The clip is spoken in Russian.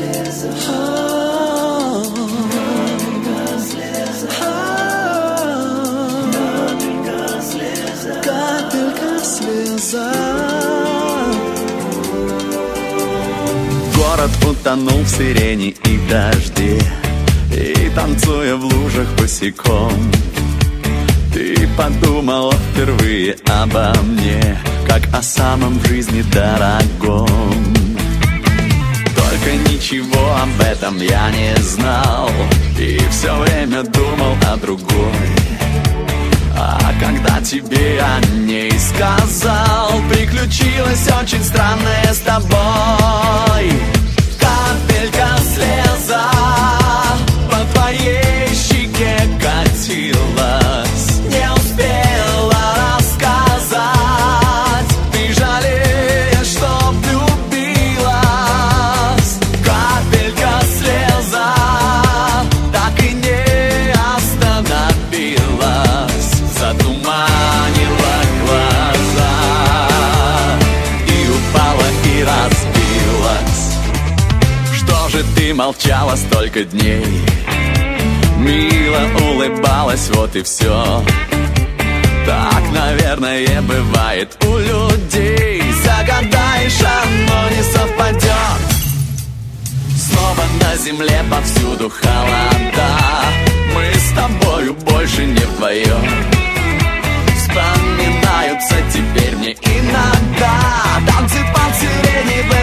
Город утонул в сирене и дожде, и танцуя в лужах босиком, ты подумала впервые обо мне, как о самом в жизни дорогом. Только ничего об этом я не знал, и все время думал о другой. А когда тебе о ней сказал, приключилось очень странное с тобой. Капелька слеза по твоей щеке катилась, не успела рассказать, ты жалеешь, что влюбилась. Капелька слеза так и не остановилась, затуманила глаза и упала и разбилась. Что же ты молчала столько дней, мило улыбалась, вот и все. Так, наверное, бывает у людей. Загадаешь, оно не совпадет. Снова на земле повсюду холода, мы с тобою больше не вдвоем. Вспоминаются теперь мне иногда танцы под сирени в